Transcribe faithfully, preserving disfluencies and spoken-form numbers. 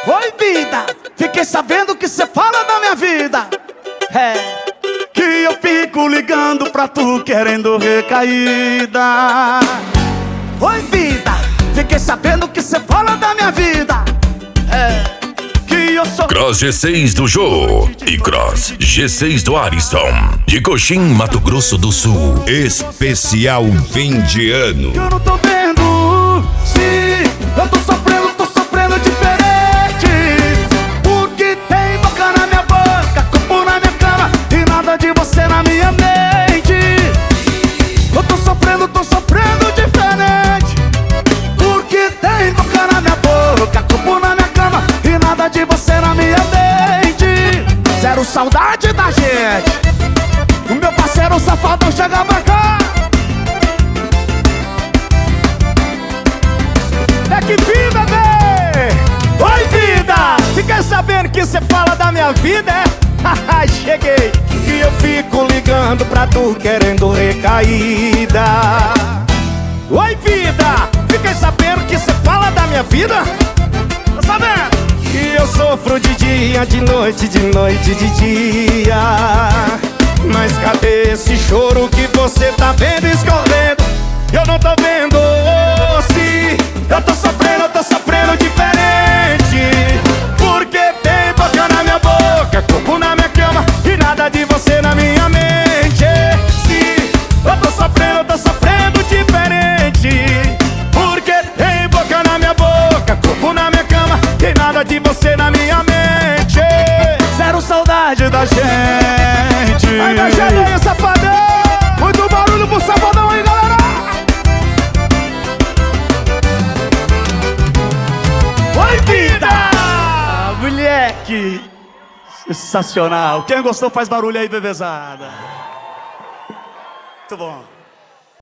Oi, vida, fiquei sabendo que cê fala da minha vida. É, que eu fico ligando pra tu querendo recaída. Oi, vida, fiquei sabendo que cê fala da minha vida. É, que eu sou Cross G seis do Jô e Cross G seis do Ariston, de Coxim, Mato Grosso do Sul. Especial fim de ano. que eu não tô vendo. Se eu tô sofrendo, tô sofrendo diferente. Porque tem boca na minha boca, corpo na minha cama e nada de você na minha mente. Eu tô sofrendo, tô sofrendo diferente. Porque tem boca na minha boca, corpo na minha cama e nada de você na minha mente. Zero saudade da gente. O meu parceiro safadão chega pra cá. É que vida, bebê! Oi, vida! Fiquei sabendo que cê fala da minha vida, é? Haha, cheguei! E eu fico ligando pra tu querendo recaída. Oi, vida! Fiquei sabendo que cê fala da minha vida? Tá sabendo? Que eu sofro de dia, de noite, de noite, de dia. Mas cadê esse choro que você tá vendo escorrendo? Eu não tô vendo. Se eu tô sofrendo, eu tô sofrendo diferente. Porque tem boca na minha boca, corpo na minha cama e nada de você na minha mente. Se eu tô sofrendo, eu tô sofrendo diferente. Porque tem boca na minha boca, corpo na minha cama e nada de você na minha mente. Zero saudade da gente. Aí da gente aí, safadão. Muito barulho pro safadão aí, galera. Oi, vida! Ah, moleque! Sensacional. Quem gostou faz barulho aí, bebezada. Muito bom.